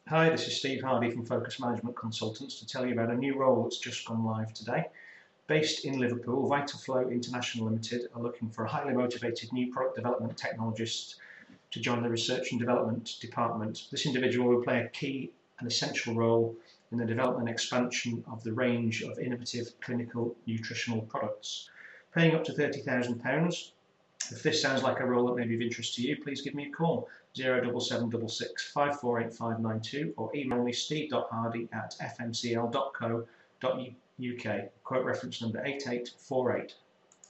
Hi, this is Steve Hardy from Focus Management Consultants to tell you about a new role that's just gone live today. Based in Liverpool, Vitaflow International Limited are looking for a highly motivated new product development technologist to join the research and development department. This individual will play a key and essential role in the development and expansion of the range of innovative clinical nutritional products. Paying up to £30,000. If this sounds like a role that may be of interest to you, please give me a call 07766 548592 or email me steve.hardy@fmcl.co.uk. Quote reference number 8848.